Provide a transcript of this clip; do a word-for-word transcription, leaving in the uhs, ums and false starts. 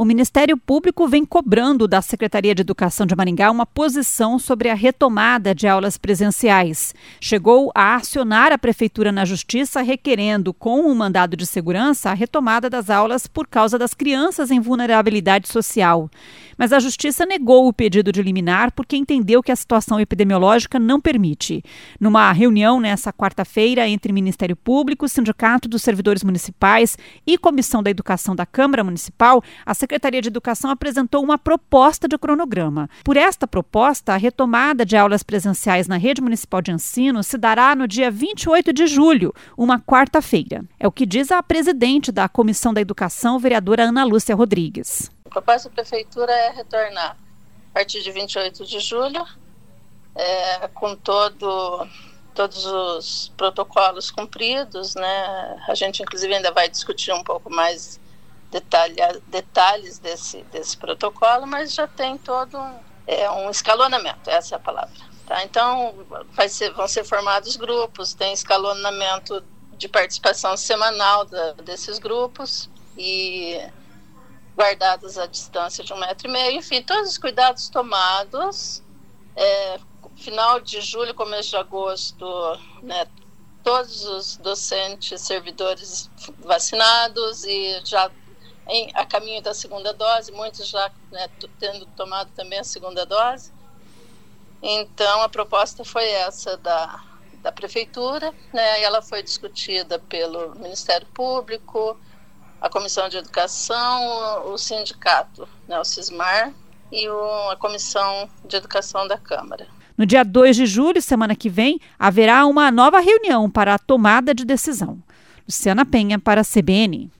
O Ministério Público vem cobrando da Secretaria de Educação de Maringá uma posição sobre a retomada de aulas presenciais. Chegou a acionar a Prefeitura na Justiça requerendo, com um mandado de segurança, a retomada das aulas por causa das crianças em vulnerabilidade social. Mas a Justiça negou o pedido de liminar porque entendeu que a situação epidemiológica não permite. Numa reunião nesta quarta-feira entre Ministério Público, Sindicato dos Servidores Municipais e Comissão da Educação da Câmara Municipal, a Secretaria de Educação apresentou uma proposta de cronograma. Por esta proposta, a retomada de aulas presenciais na rede municipal de ensino se dará no dia vinte e oito de julho, uma quarta-feira. É o que diz a presidente da Comissão da Educação, vereadora Ana Lúcia Rodrigues. A proposta da Prefeitura é retornar a partir de vinte e oito de julho, é, com todo, todos os protocolos cumpridos, né? A gente, inclusive, ainda vai discutir um pouco mais detalha, detalhes desse, desse protocolo, mas já tem todo um, é, um escalonamento, essa é a palavra. Tá? Então, vai ser, vão ser formados grupos, tem escalonamento de participação semanal da, desses grupos e guardadas a distância de um metro e meio, enfim, todos os cuidados tomados. É, final de julho, começo de agosto, né, todos os docentes, servidores vacinados e já em, a caminho da segunda dose, muitos já, né, tendo tomado também a segunda dose. Então, a proposta foi essa da, da Prefeitura, né, e ela foi discutida pelo Ministério Público, a Comissão de Educação, o Sindicato, né, o Sismar, e o, a Comissão de Educação da Câmara. No dia dois de julho, semana que vem, haverá uma nova reunião para a tomada de decisão. Luciana Penha, para a C B N.